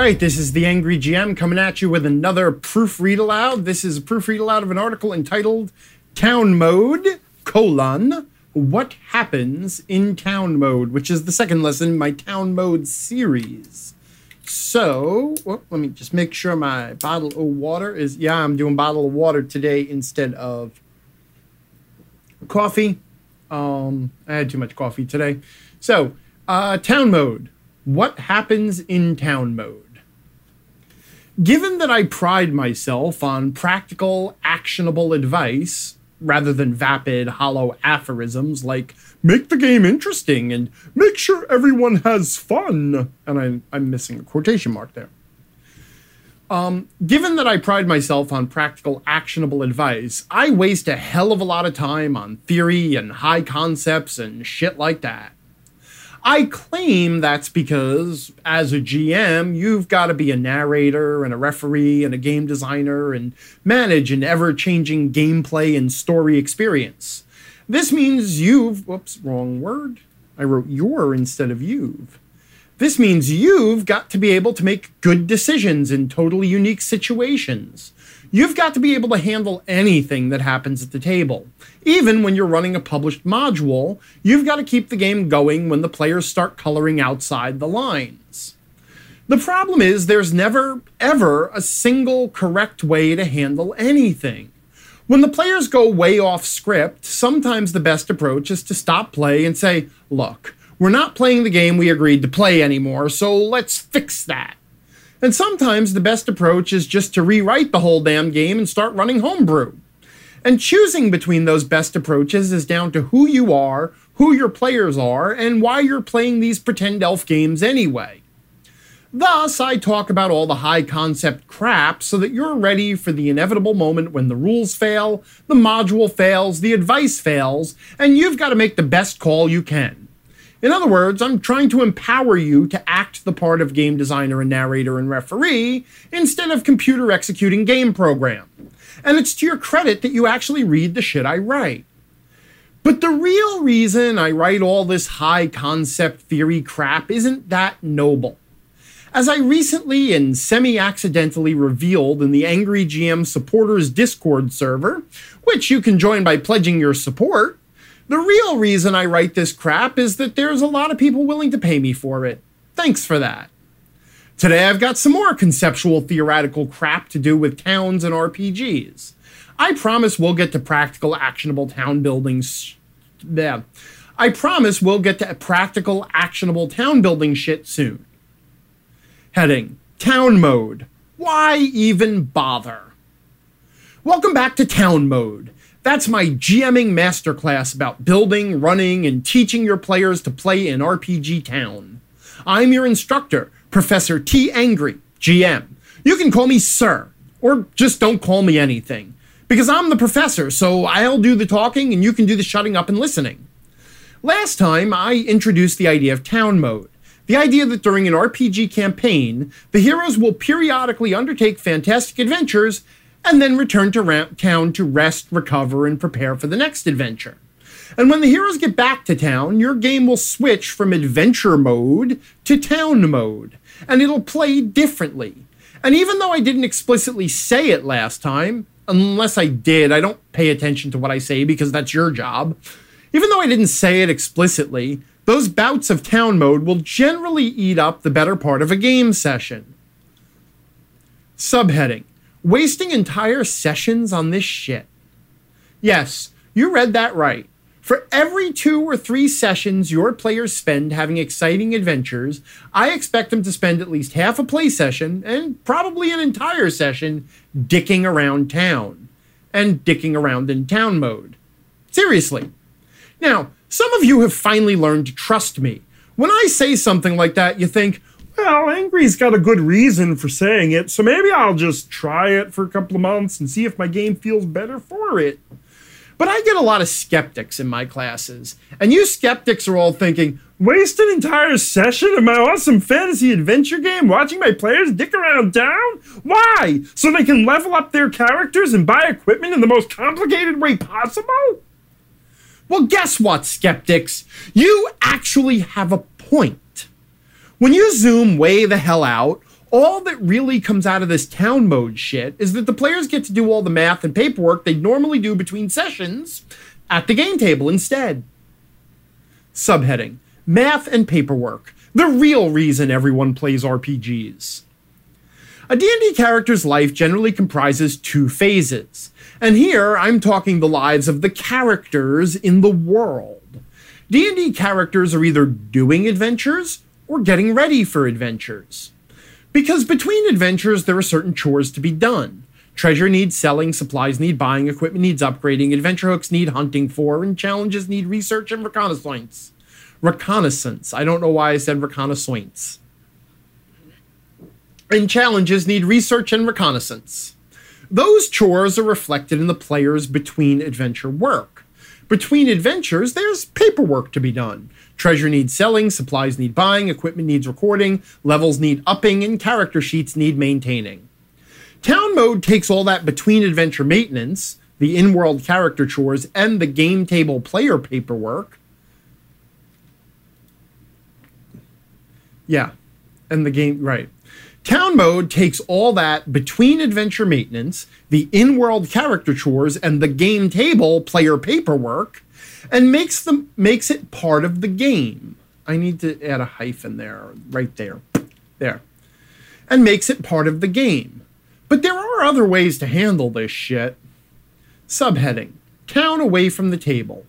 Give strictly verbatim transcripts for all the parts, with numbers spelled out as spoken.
right, this is the Angry G M coming at you with another proofread aloud. This is a proofread aloud of an article entitled Town Mode, colon, What Happens in Town Mode, which is the second lesson in my Town Mode series. So, well, let me just make sure my bottle of water is, yeah, I'm doing bottle of water today instead of coffee. Um, I had too much coffee today. So, uh, Town Mode. What happens in Town Mode? Given that I pride myself on practical, actionable advice, rather than vapid, hollow aphorisms like, make the game interesting and make sure everyone has fun, and I, I'm missing a quotation mark there. Um, given that I pride myself on practical, actionable advice, I waste a hell of a lot of time on theory and high concepts and shit like that. I claim that's because, as a G M, you've got to be a narrator and a referee and a game designer and manage an ever-changing gameplay and story experience. This means you've... Whoops, wrong word. I wrote your instead of you've. This means you've got to be able to make good decisions in totally unique situations. You've got to be able to handle anything that happens at the table. Even when you're running a published module, you've got to keep the game going when the players start coloring outside the lines. The problem is there's never, ever a single correct way to handle anything. When the players go way off script, sometimes the best approach is to stop play and say, look, we're not playing the game we agreed to play anymore, so let's fix that. And sometimes the best approach is just to rewrite the whole damn game and start running homebrew. And choosing between those best approaches is down to who you are, who your players are, and why you're playing these pretend elf games anyway. Thus, I talk about all the high concept crap so that you're ready for the inevitable moment when the rules fail, the module fails, the advice fails, and you've got to make the best call you can. In other words, I'm trying to empower you to act the part of game designer and narrator and referee instead of computer executing game program. And it's to your credit that you actually read the shit I write. But the real reason I write all this high concept theory crap isn't that noble. As I recently and semi-accidentally revealed in the Angry G M Supporters Discord server, which you can join by pledging your support, the real reason I write this crap is that there's a lot of people willing to pay me for it. Thanks for that. Today I've got some more conceptual theoretical crap to do with towns and R P Gs. I promise we'll get to practical, actionable town building sh- yeah. I promise we'll get to practical, actionable town building shit soon. Heading, Town Mode. Why even bother? Welcome back to Town Mode. That's my GMing masterclass about building, running, and teaching your players to play in R P G Town. I'm your instructor, Professor T. Angry, G M. You can call me Sir, or just don't call me anything, because I'm the professor, so I'll do the talking and you can do the shutting up and listening. Last time, I introduced the idea of Town Mode. The idea that during an R P G campaign, the heroes will periodically undertake fantastic adventures and then return to ra- town to rest, recover, and prepare for the next adventure. And when the heroes get back to town, your game will switch from adventure mode to town mode, and it'll play differently. And even though I didn't explicitly say it last time, unless I did, I don't pay attention to what I say because that's your job. Even though I didn't say it explicitly, those bouts of town mode will generally eat up the better part of a game session. Subheading. Wasting entire sessions on this shit. Yes, you read that right. For every two or three sessions your players spend having exciting adventures, I expect them to spend at least half a play session, and probably an entire session, dicking around town. And dicking around in town mode. Seriously. Now, some of you have finally learned to trust me. When I say something like that, you think, well, Angry's got a good reason for saying it, so maybe I'll just try it for a couple of months and see if my game feels better for it. But I get a lot of skeptics in my classes, and you skeptics are all thinking, waste an entire session of my awesome fantasy adventure game watching my players dick around town? Why? So they can level up their characters and buy equipment in the most complicated way possible? Well, guess what, skeptics? You actually have a point. When you zoom way the hell out, All that really comes out of this town mode shit is that the players get to do all the math and paperwork they normally do between sessions at the game table instead. Subheading: Math and paperwork. The real reason everyone plays R P Gs. A D and D character's life generally comprises two phases, and here I'm talking the lives of the characters in the world. D and D characters are either doing adventures or getting ready for adventures. Because between adventures, there are certain chores to be done. Treasure needs selling, supplies need buying, equipment needs upgrading, adventure hooks need hunting for, and challenges need research and reconnaissance. Reconnaissance. I don't know why I said reconnaissance. And challenges need research and reconnaissance. Those chores are reflected in the player's between adventure work. Between adventures, there's paperwork to be done. Treasure needs selling, supplies need buying, equipment needs recording, levels need upping, and character sheets need maintaining. Town mode takes all that between adventure maintenance, the in-world character chores, and the game table player paperwork. Yeah, and the game, right. Town mode takes all that between adventure maintenance, the in-world character chores, and the game table player paperwork, and makes them makes it part of the game. I need to add a hyphen there, right there, there, and makes it part of the game. But there are other ways to handle this shit. Subheading: Town away from the table.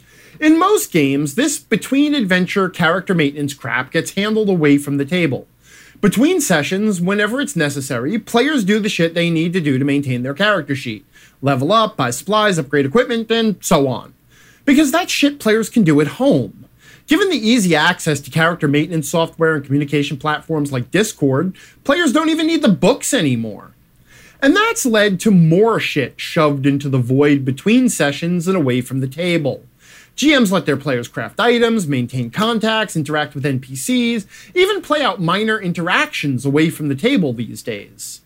In most games, this between adventure character maintenance crap gets handled away from the table. Between sessions, whenever it's necessary, players do the shit they need to do to maintain their character sheet. Level up, buy supplies, upgrade equipment, and so on. Because that's shit players can do at home. Given the easy access to character maintenance software and communication platforms like Discord, players don't even need the books anymore. And that's led to more shit shoved into the void between sessions and away from the table. G Ms let their players craft items, maintain contacts, interact with N P Cs, even play out minor interactions away from the table these days.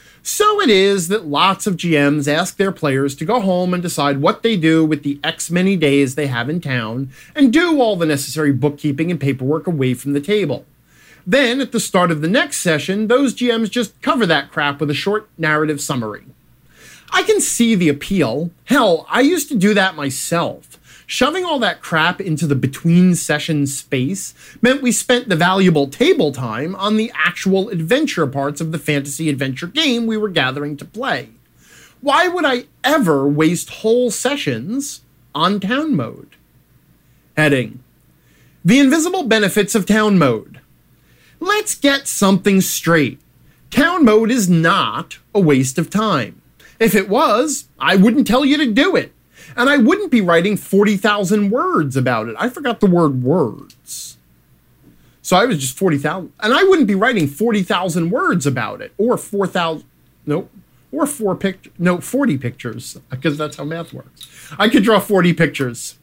So it is that lots of G Ms ask their players to go home and decide what they do with the X many days they have in town, and do all the necessary bookkeeping and paperwork away from the table. Then, at the start of the next session, those G Ms just cover that crap with a short narrative summary. I can see the appeal. Hell, I used to do that myself. Shoving all that crap into the between-session space meant we spent the valuable table time on the actual adventure parts of the fantasy adventure game we were gathering to play. Why would I ever waste whole sessions on town mode? Heading: The invisible benefits of town mode. Let's get something straight. Town mode is not a waste of time. If it was, I wouldn't tell you to do it. And I wouldn't be writing forty thousand words about it. I forgot the word words. So I was just forty thousand. And I wouldn't be writing forty thousand words about it. Or four thousand. Nope. Or four pict. No, forty pictures. Because that's how math works. I could draw forty pictures.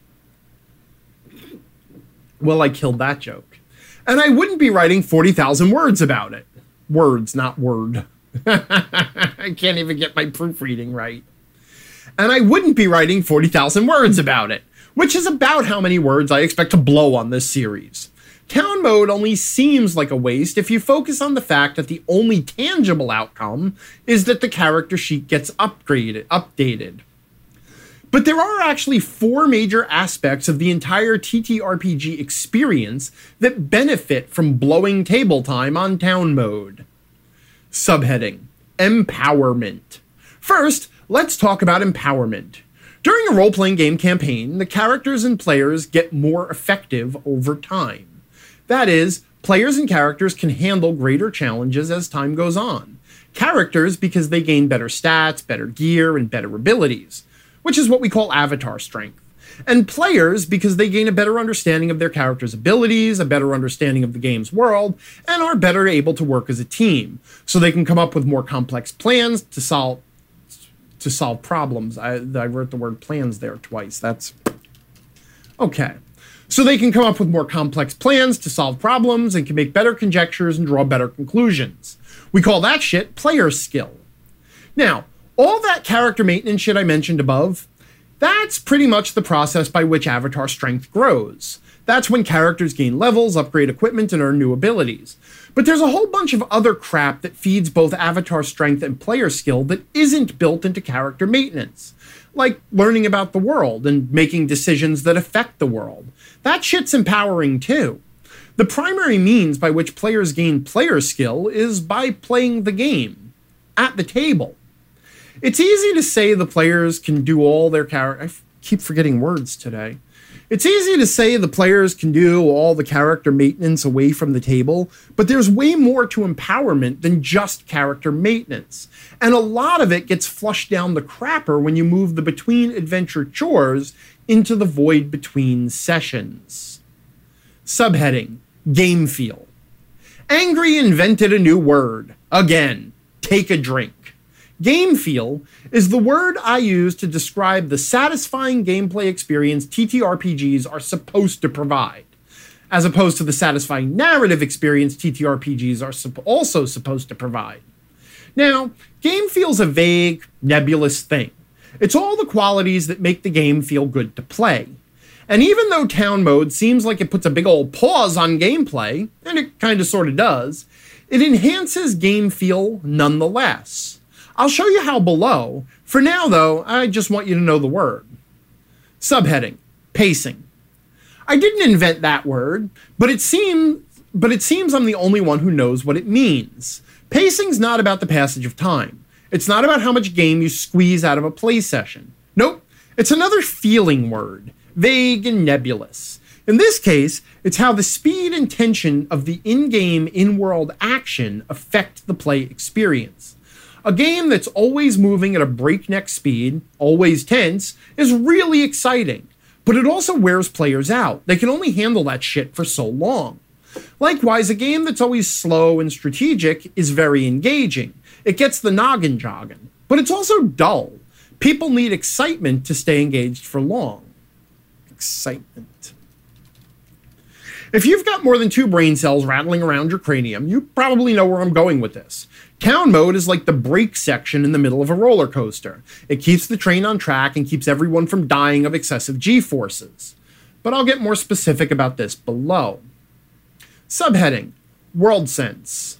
Well, I killed that joke. And I wouldn't be writing forty thousand words about it. Words, not word. I can't even get my proofreading right. And I wouldn't be writing forty thousand words about it, which is about how many words I expect to blow on this series. Town mode only seems like a waste if you focus on the fact that the only tangible outcome is that the character sheet gets upgraded, updated. But there are actually four major aspects of the entire T T R P G experience that benefit from blowing table time on town mode. Subheading: Empowerment. First, let's talk about empowerment. During a role-playing game campaign, the characters and players get more effective over time. That is, players and characters can handle greater challenges as time goes on. Characters because they gain better stats, better gear, and better abilities, which is what we call avatar strength. And players because they gain a better understanding of their character's abilities, a better understanding of the game's world, and are better able to work as a team, so they can come up with more complex plans to solve to solve problems. I, I wrote the word plans there twice. That's okay. So they can come up with more complex plans to solve problems and can make better conjectures and draw better conclusions. We call that shit player skill. Now, all that character maintenance shit I mentioned above, that's pretty much the process by which avatar strength grows. That's when characters gain levels, upgrade equipment, and earn new abilities. But there's a whole bunch of other crap that feeds both avatar strength and player skill that isn't built into character maintenance. Like learning about the world and making decisions that affect the world. That shit's empowering too. The primary means by which players gain player skill is by playing the game, at the table. It's easy to say the players can do all their character... I f- keep forgetting words today. It's easy to say the players can do all the character maintenance away from the table, but there's way more to empowerment than just character maintenance. And a lot of it gets flushed down the crapper when you move the between adventure chores into the void between sessions. Subheading, Game Feel. Angry invented a new word. Again, take a drink. Game feel is the word I use to describe the satisfying gameplay experience T T R P Gs are supposed to provide, as opposed to the satisfying narrative experience T T R P Gs are sup- also supposed to provide. Now, game feel's a vague, nebulous thing. It's all the qualities that make the game feel good to play. And even though Town Mode seems like it puts a big old pause on gameplay, and it kind of sort of does, it enhances game feel nonetheless. I'll show you how below. For now, though, I just want you to know the word. Subheading, Pacing. I didn't invent that word, but it seems, but it seems I'm the only one who knows what it means. Pacing's not about the passage of time. It's not about how much game you squeeze out of a play session. Nope, it's another feeling word, vague and nebulous. In this case, it's how the speed and tension of the in-game, in-world action affect the play experience. A game that's always moving at a breakneck speed, always tense, is really exciting, but it also wears players out. They can only handle that shit for so long. Likewise, a game that's always slow and strategic is very engaging. It gets the noggin jogging, but it's also dull. People need excitement to stay engaged for long. Excitement. If you've got more than two brain cells rattling around your cranium, you probably know where I'm going with this. Town Mode is like the brake section in the middle of a roller coaster. It keeps the train on track and keeps everyone from dying of excessive G-forces. But I'll get more specific about this below. Subheading, World Sense.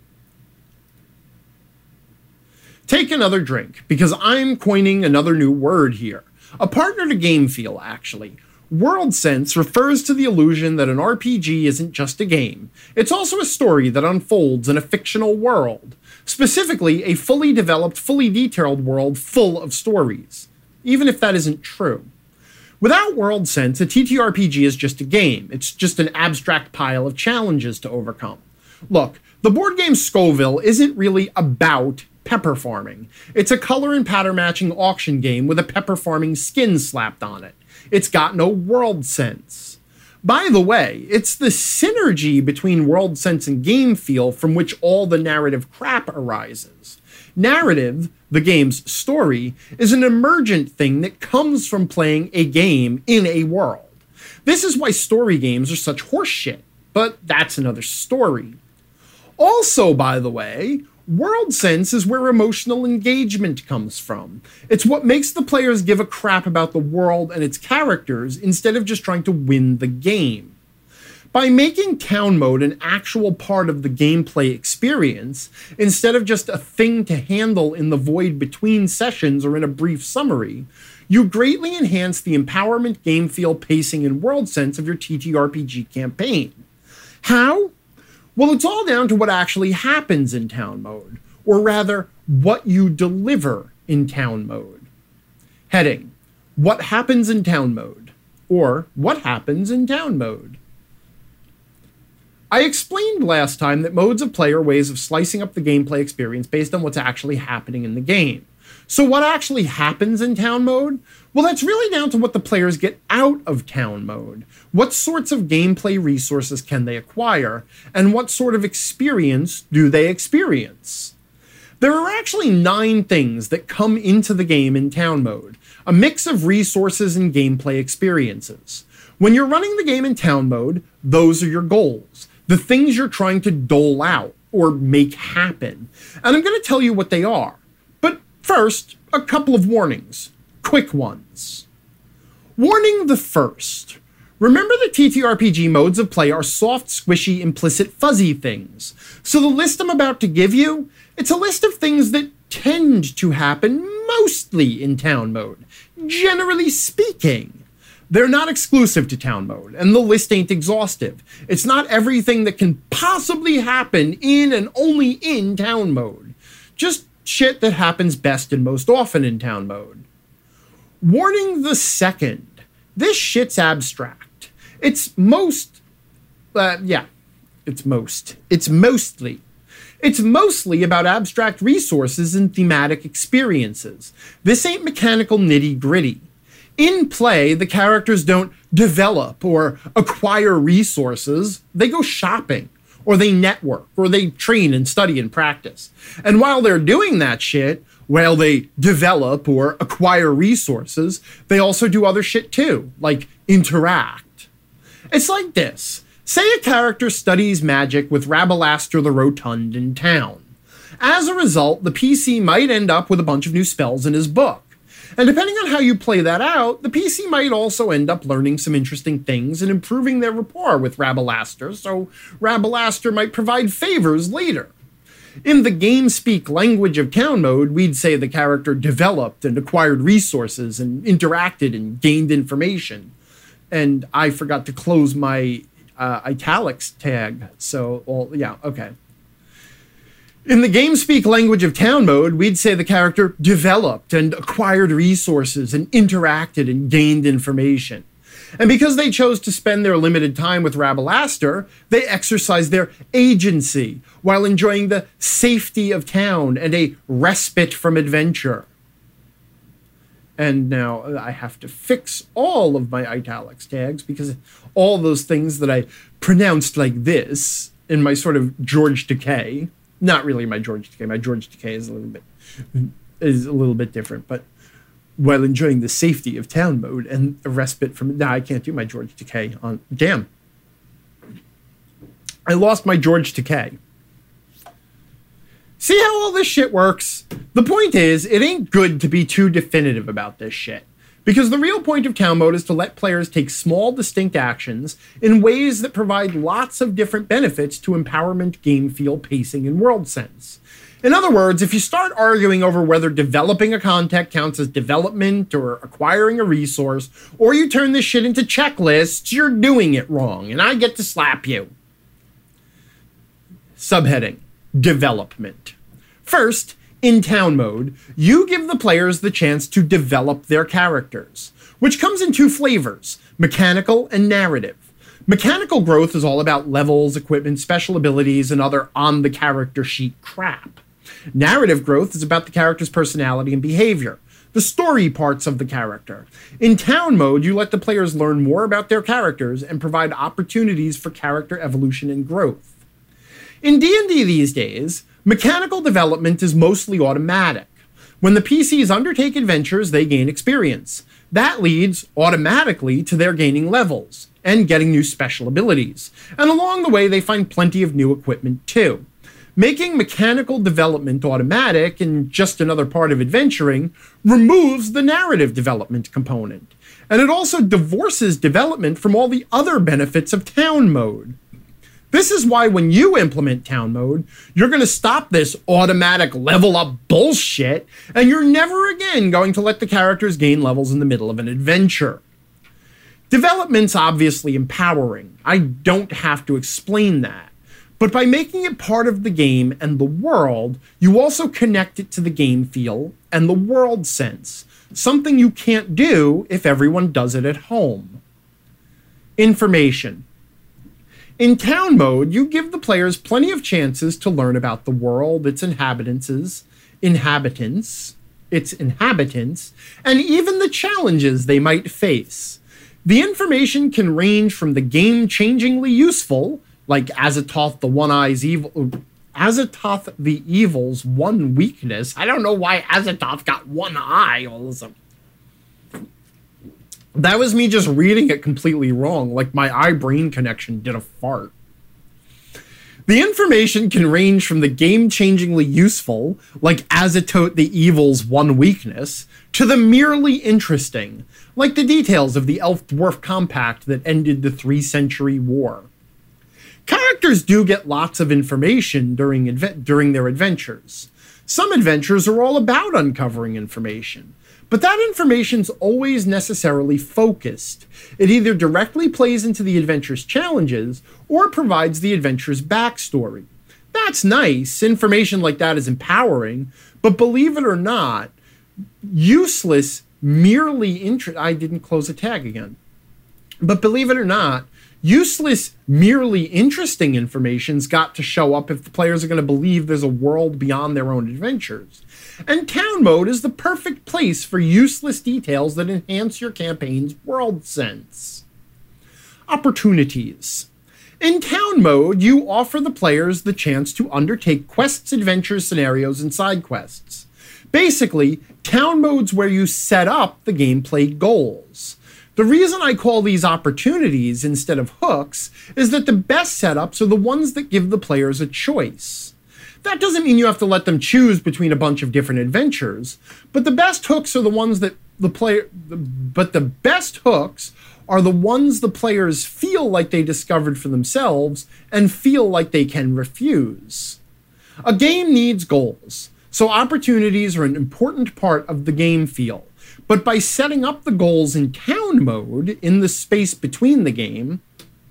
Take another drink, because I'm coining another new word here. A partner to game feel, actually. World Sense refers to the illusion that an R P G isn't just a game. It's also a story that unfolds in a fictional world. Specifically, a fully developed, fully detailed world full of stories. Even if that isn't true. Without World Sense, a T T R P G is just a game. It's just an abstract pile of challenges to overcome. Look, the board game Scoville isn't really about pepper farming. It's a color and pattern matching auction game with a pepper farming skin slapped on it. It's got no world sense. By the way, it's the synergy between world sense and game feel from which all the narrative crap arises. Narrative, the game's story, is an emergent thing that comes from playing a game in a world. This is why story games are such horseshit, but that's another story. Also, by the way, world sense is where emotional engagement comes from. It's what makes the players give a crap about the world and its characters instead of just trying to win the game. By making Town Mode an actual part of the gameplay experience, instead of just a thing to handle in the void between sessions or in a brief summary, you greatly enhance the empowerment, game feel, pacing, and world sense of your T T R P G campaign. How? Well, it's all down to what actually happens in Town Mode, or rather, what you deliver in Town Mode. Heading, What happens in Town Mode, or What happens in Town Mode. I explained last time that modes of play are ways of slicing up the gameplay experience based on what's actually happening in the game. So what actually happens in Town Mode? Well, that's really down to what the players get out of Town Mode. What sorts of gameplay resources can they acquire? And what sort of experience do they experience? There are actually nine things that come into the game in Town Mode, a mix of resources and gameplay experiences. When you're running the game in Town Mode, those are your goals, the things you're trying to dole out or make happen. And I'm going to tell you what they are. But first, a couple of warnings. Quick ones. Warning the first. Remember that T T R P G modes of play are soft, squishy, implicit, fuzzy things. So the list I'm about to give you, it's a list of things that tend to happen mostly in town mode, generally speaking. They're not exclusive to town mode, and the list ain't exhaustive. It's not everything that can possibly happen in and only in town mode. Just shit that happens best and most often in town mode. Warning the second. This shit's abstract. It's most, uh, yeah, it's most. It's mostly. It's mostly about abstract resources and thematic experiences. This ain't mechanical nitty-gritty. In play, the characters don't develop or acquire resources. They go shopping, or they network, or they train and study and practice. And while they're doing that shit, while they develop or acquire resources, they also do other shit too, like interact. It's like this. Say a character studies magic with Rabalaster the Rotund in town. As a result, the P C might end up with a bunch of new spells in his book. And depending on how you play that out, the P C might also end up learning some interesting things and improving their rapport with Rabalaster, so Rabalaster might provide favors later. In the game-speak language of town mode, we'd say the character developed and acquired resources and interacted and gained information. And I forgot to close my uh, italics tag, so, well, yeah, okay. In the game-speak language of town mode, we'd say the character developed and acquired resources and interacted and gained information. And because they chose to spend their limited time with Rabalaster, they exercised their agency while enjoying the safety of town and a respite from adventure. And now I have to fix all of my italics tags because all those things that I pronounced like this in my sort of George Takei, not really my George Takei, my George Takei is a little bit is a little bit different, but while enjoying the safety of town mode and a respite from, nah, I can't do my George Takei on, damn. I lost my George Takei. See how all this shit works? The point is, it ain't good to be too definitive about this shit. Because the real point of town mode is to let players take small, distinct actions in ways that provide lots of different benefits to empowerment, game feel, pacing, and world sense. In other words, if you start arguing over whether developing a content counts as development or acquiring a resource, or you turn this shit into checklists, you're doing it wrong, and I get to slap you. Subheading: Development. First, in town mode, you give the players the chance to develop their characters, which comes in two flavors, mechanical and narrative. Mechanical growth is all about levels, equipment, special abilities, and other on-the-character sheet crap. Narrative growth is about the character's personality and behavior, the story parts of the character. In town mode, you let the players learn more about their characters and provide opportunities for character evolution and growth. In D and D these days, mechanical development is mostly automatic. When the P Cs undertake adventures, they gain experience. That leads automatically to their gaining levels and getting new special abilities. And along the way, they find plenty of new equipment too. Making mechanical development automatic and just another part of adventuring removes the narrative development component. And it also divorces development from all the other benefits of town mode. This is why when you implement town mode, you're going to stop this automatic level up bullshit, and you're never again going to let the characters gain levels in the middle of an adventure. Development's obviously empowering. I don't have to explain that. But by making it part of the game and the world, you also connect it to the game feel and the world sense, something you can't do if everyone does it at home. Information. In town mode, you give the players plenty of chances to learn about the world, its inhabitants, inhabitants, its inhabitants, and even the challenges they might face. The information can range from the game-changingly useful, like Azathoth the One-Eye's evil, Azathoth the Evil's one weakness. I don't know why Azathoth got one eye all of a sudden. That was me just reading it completely wrong, like my eye-brain connection did a fart. The information can range from the game-changingly useful, like Azatote the Evil's one weakness, to the merely interesting, like the details of the Elf-Dwarf Compact that ended the three-century war. Characters do get lots of information during, adve- during their adventures. Some adventures are all about uncovering information, but that information's always necessarily focused. It either directly plays into the adventure's challenges or provides the adventure's backstory. That's nice. Information like that is empowering, but believe it or not, useless, merely interest. I didn't close a tag again. But believe it or not, useless, merely interesting information's got to show up if the players are going to believe there's a world beyond their own adventures. And Town Mode is the perfect place for useless details that enhance your campaign's world sense. Opportunities. In Town Mode, you offer the players the chance to undertake quests, adventures, scenarios, and side quests. Basically, Town Mode's where you set up the gameplay goals. The reason I call these opportunities instead of hooks is that the best setups are the ones that give the players a choice. That doesn't mean you have to let them choose between a bunch of different adventures, but the best hooks are the ones that the player, but the best hooks are the ones the players feel like they discovered for themselves and feel like they can refuse. A game needs goals, so opportunities are an important part of the game feel. But by setting up the goals in Town Mode, in the space between the game,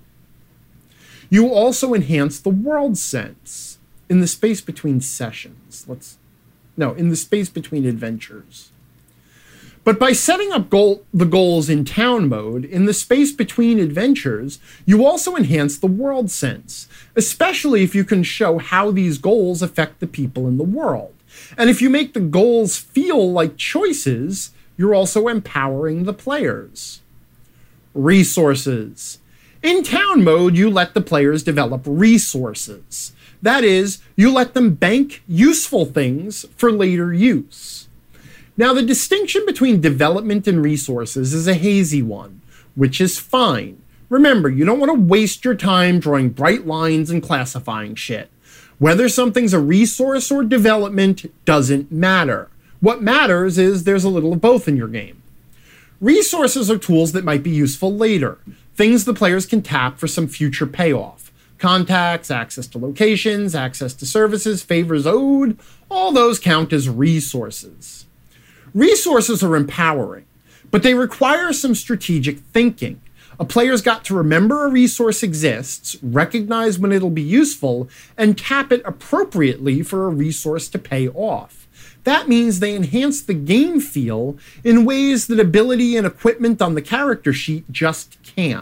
you also enhance the world sense. In the space between sessions. Let's, no, in the space between adventures. But by setting up goal, the goals in Town Mode, in the space between adventures, you also enhance the world sense, especially if you can show how these goals affect the people in the world. And if you make the goals feel like choices, you're also empowering the players. Resources. In Town Mode, you let the players develop resources. That is, you let them bank useful things for later use. Now, the distinction between development and resources is a hazy one, which is fine. Remember, you don't want to waste your time drawing bright lines and classifying shit. Whether something's a resource or development doesn't matter. What matters is there's a little of both in your game. Resources are tools that might be useful later, things the players can tap for some future payoff. Contacts, access to locations, access to services, favors owed, all those count as resources. Resources are empowering, but they require some strategic thinking. A player's got to remember a resource exists, recognize when it'll be useful, and tap it appropriately for a resource to pay off. That means they enhance the game feel in ways that ability and equipment on the character sheet just can't.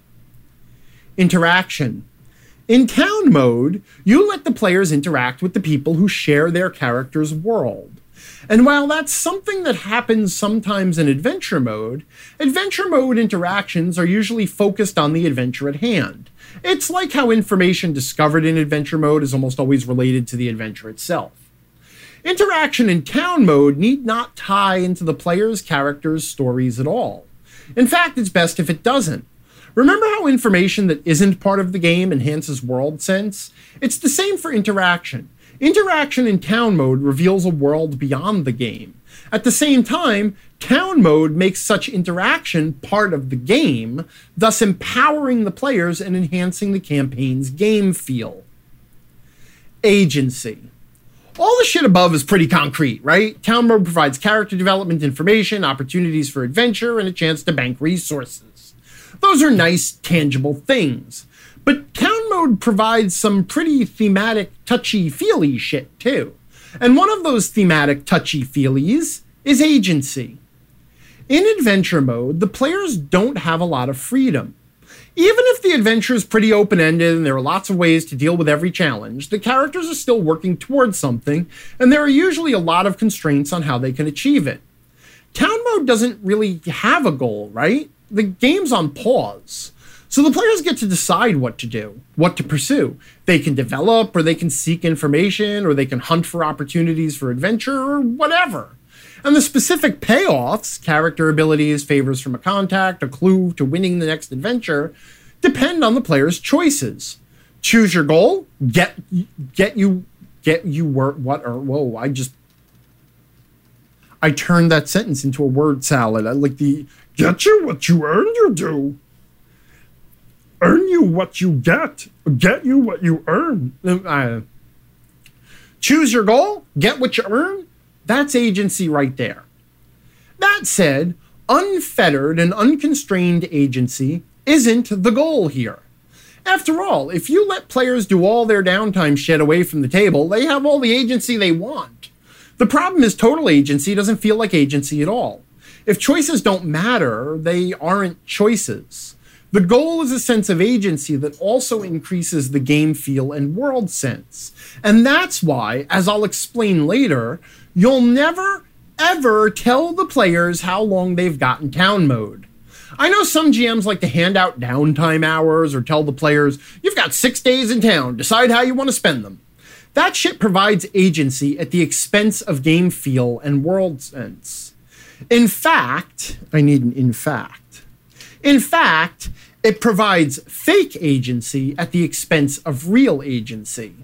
Interaction. In Town Mode, you let the players interact with the people who share their character's world. And while that's something that happens sometimes in Adventure Mode, Adventure Mode interactions are usually focused on the adventure at hand. It's like how information discovered in Adventure Mode is almost always related to the adventure itself. Interaction in Town Mode need not tie into the player's character's stories at all. In fact, it's best if it doesn't. Remember how information that isn't part of the game enhances world sense? It's the same for interaction. Interaction in Town Mode reveals a world beyond the game. At the same time, Town Mode makes such interaction part of the game, thus empowering the players and enhancing the campaign's game feel. Agency. All the shit above is pretty concrete, right? Town Mode provides character development information, opportunities for adventure, and a chance to bank resources. Those are nice, tangible things. But Town Mode provides some pretty thematic, touchy-feely shit, too. And one of those thematic touchy-feelies is agency. In Adventure Mode, the players don't have a lot of freedom. Even if the adventure is pretty open-ended and there are lots of ways to deal with every challenge, the characters are still working towards something, and there are usually a lot of constraints on how they can achieve it. Town Mode doesn't really have a goal, right? The game's on pause. So the players get to decide what to do, what to pursue. They can develop, or they can seek information, or they can hunt for opportunities for adventure, or whatever. And the specific payoffs, character abilities, favors from a contact, a clue to winning the next adventure, depend on the player's choices. Choose your goal. Get get you get you word what or whoa, I just I turned that sentence into a word salad. I like the get you what you earn you do. Earn you what you get. Get you what you earn. Uh, choose your goal. Get what you earn. That's agency right there. That said, unfettered and unconstrained agency isn't the goal here. After all, if you let players do all their downtime shit away from the table, they have all the agency they want. The problem is total agency doesn't feel like agency at all. If choices don't matter, they aren't choices. The goal is a sense of agency that also increases the game feel and world sense. And that's why, as I'll explain later, you'll never, ever tell the players how long they've got in town mode. I know some G Ms like to hand out downtime hours or tell the players, you've got six days in town, decide how you want to spend them. That shit provides agency at the expense of game feel and world sense. In fact, I need an in fact. In fact, it provides fake agency at the expense of real agency.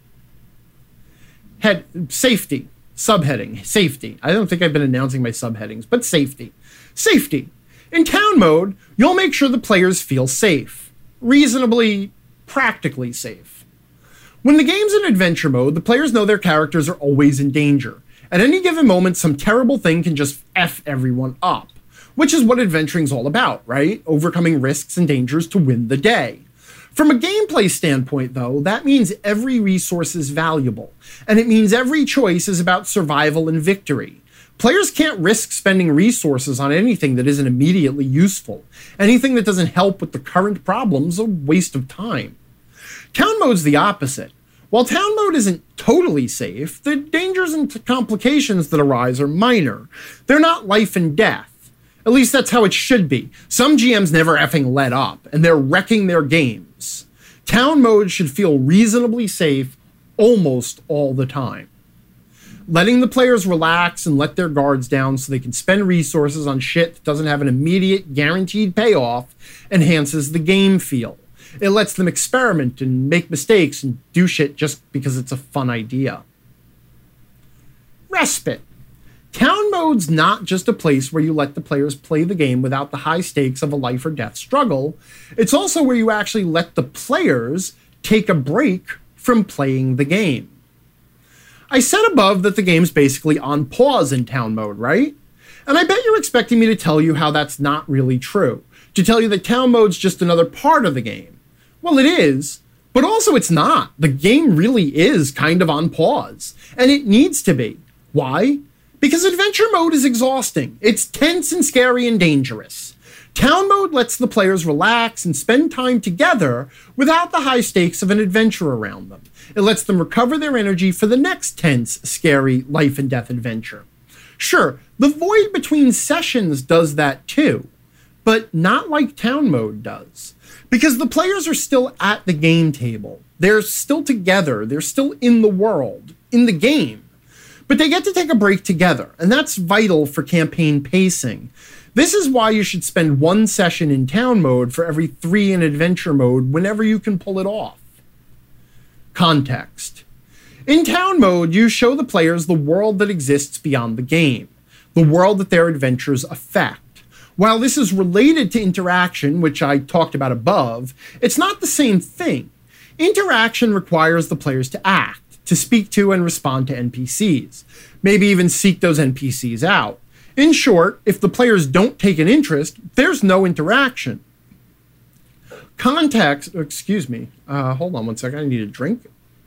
Head safety, subheading, safety. I don't think I've been announcing my subheadings, but safety. Safety. In town mode, you'll make sure the players feel safe. Reasonably, practically safe. When the game's in adventure mode, the players know their characters are always in danger. At any given moment, some terrible thing can just F everyone up. Which is what adventuring's all about, right? Overcoming risks and dangers to win the day. From a gameplay standpoint, though, that means every resource is valuable. And it means every choice is about survival and victory. Players can't risk spending resources on anything that isn't immediately useful. Anything that doesn't help with the current problem's a waste of time. Town mode's the opposite. While town mode isn't totally safe, the dangers and complications that arise are minor. They're not life and death. At least that's how it should be. Some G Ms never effing let up, and they're wrecking their games. Town mode should feel reasonably safe almost all the time. Letting the players relax and let their guards down so they can spend resources on shit that doesn't have an immediate guaranteed payoff enhances the game feel. It lets them experiment and make mistakes and do shit just because it's a fun idea. Respite. Town mode's not just a place where you let the players play the game without the high stakes of a life or death struggle. It's also where you actually let the players take a break from playing the game. I said above that the game's basically on pause in town mode, right? And I bet you're expecting me to tell you how that's not really true. To tell you that town mode's just another part of the game. Well, it is, but also it's not. The game really is kind of on pause, and it needs to be. Why? Because adventure mode is exhausting. It's tense and scary and dangerous. Town mode lets the players relax and spend time together without the high stakes of an adventure around them. It lets them recover their energy for the next tense, scary life and death adventure. Sure, the void between sessions does that too, but not like town mode does. Because the players are still at the game table. They're still together. They're still in the world, in the game. But they get to take a break together, and that's vital for campaign pacing. This is why you should spend one session in town mode for every three in adventure mode whenever you can pull it off. Context. In town mode, you show the players the world that exists beyond the game, the world that their adventures affect. While this is related to interaction, which I talked about above, it's not the same thing. Interaction requires the players to act, to speak to and respond to N P Cs, maybe even seek those N P Cs out. In short, if the players don't take an interest, there's no interaction. Context, excuse me, uh, hold on one second, I need a drink.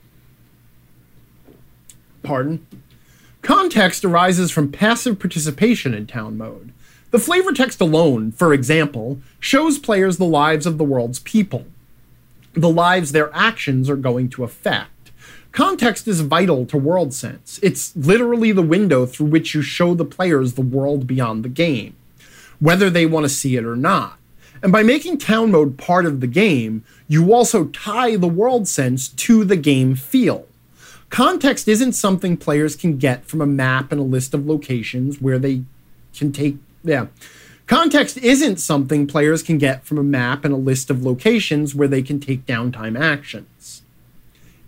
Pardon. Context arises from passive participation in town mode. The flavor text alone, for example, shows players the lives of the world's people, the lives their actions are going to affect. Context is vital to world sense. It's literally the window through which you show the players the world beyond the game, whether they want to see it or not. And by making town mode part of the game, you also tie the world sense to the game feel. Context isn't something players can get from a map and a list of locations where they can take, yeah. Context isn't something players can get from a map and a list of locations where they can take downtime actions.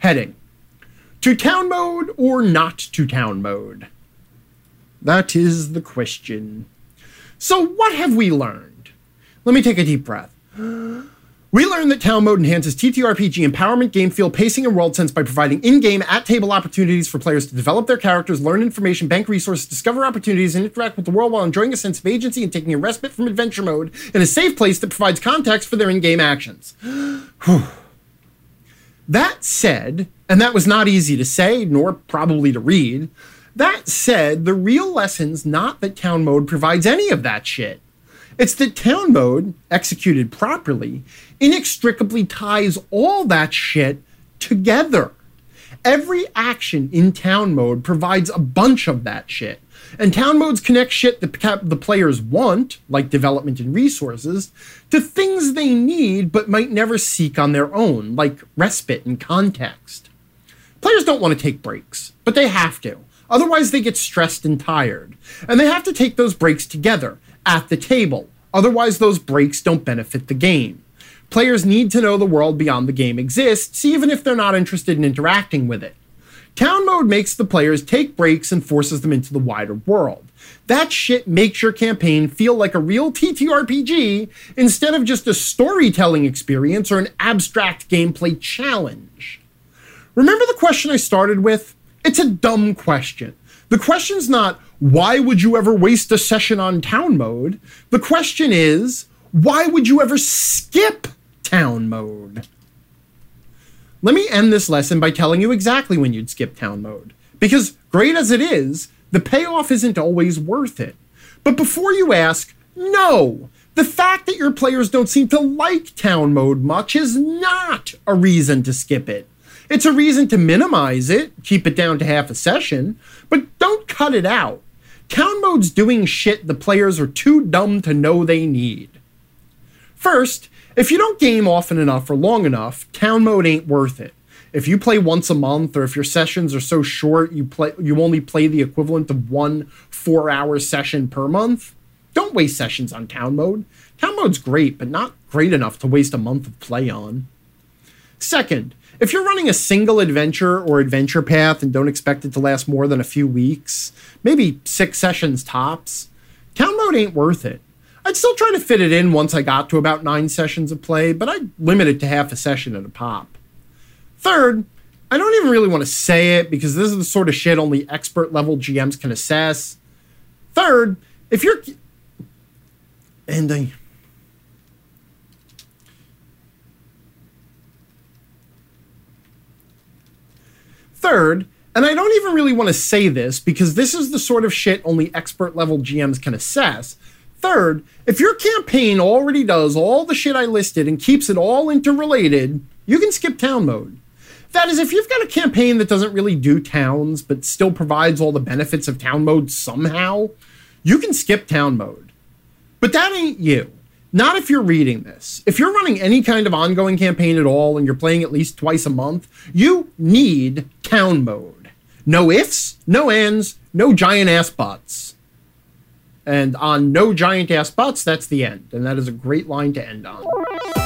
Heading: to town mode or not to town mode? That is the question. So what have we learned? Let me take a deep breath. We learned that town mode enhances T T R P G empowerment, game feel, pacing, and world sense by providing in-game, at-table opportunities for players to develop their characters, learn information, bank resources, discover opportunities, and interact with the world while enjoying a sense of agency and taking a respite from adventure mode in a safe place that provides context for their in-game actions. That said, and that was not easy to say, nor probably to read, that said, the real lesson's not that town mode provides any of that shit. It's that town mode, executed properly, inextricably ties all that shit together. Every action in town mode provides a bunch of that shit. And town modes connect shit that the players want, like development and resources, to things they need but might never seek on their own, like respite and context. Players don't want to take breaks, but they have to. Otherwise, they get stressed and tired. And they have to take those breaks together, at the table. Otherwise, those breaks don't benefit the game. Players need to know the world beyond the game exists, even if they're not interested in interacting with it. Town mode makes the players take breaks and forces them into the wider world. That shit makes your campaign feel like a real T T R P G instead of just a storytelling experience or an abstract gameplay challenge. Remember the question I started with? It's a dumb question. The question's not, why would you ever waste a session on town mode? The question is, why would you ever skip town mode? Let me end this lesson by telling you exactly when you'd skip town mode. Because great as it is, the payoff isn't always worth it. But before you ask, no, the fact that your players don't seem to like town mode much is not a reason to skip it. It's a reason to minimize it, keep it down to half a session, but don't cut it out. Town mode's doing shit the players are too dumb to know they need. First, if you don't game often enough or long enough, town mode ain't worth it. If you play once a month, or if your sessions are so short you play you only play the equivalent of one four-hour session per month, don't waste sessions on town mode. Town mode's great, but not great enough to waste a month of play on. Second, if you're running a single adventure or adventure path and don't expect it to last more than a few weeks, maybe six sessions tops, town mode ain't worth it. I'd still try to fit it in once I got to about nine sessions of play, but I'd limit it to half a session at a pop. Third, I don't even really want to say it because this is the sort of shit only expert level G Ms can assess. Third, if you're... And I... Third, and I don't even really want to say this because this is the sort of shit only expert level G Ms can assess. Third, if your campaign already does all the shit I listed and keeps it all interrelated, you can skip town mode. That is, if you've got a campaign that doesn't really do towns but still provides all the benefits of town mode somehow, you can skip town mode. But that ain't you. Not if you're reading this. If you're running any kind of ongoing campaign at all and you're playing at least twice a month, you need town mode. No ifs, no ands, no giant ass buts. And on no giant ass buts, that's the end. And that is a great line to end on.